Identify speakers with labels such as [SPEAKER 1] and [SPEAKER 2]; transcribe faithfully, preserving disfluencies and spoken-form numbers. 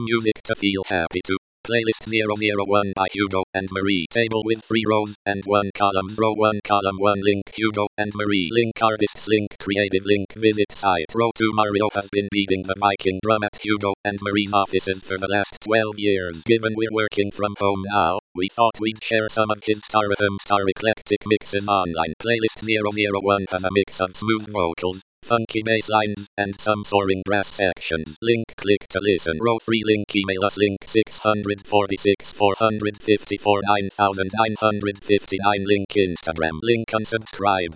[SPEAKER 1] Music to feel happy to. Playlist zero zero one by Hugo and Marie. Table with three rows and one column. Row one column one link Hugo and Marie. Link artists link creative link visit site. Row two Mario has been beating the Viking drum at Hugo and Marie's offices for the last twelve years. Given we're working from home now, we thought we'd share some of his Star F M Star eclectic mixes online. Playlist zero zero one has a mix of smooth vocals, funky bass lines, and some soaring brass sections. Link click to listen. Row three link email us link six four six four five four nine nine five nine link Instagram link unsubscribe.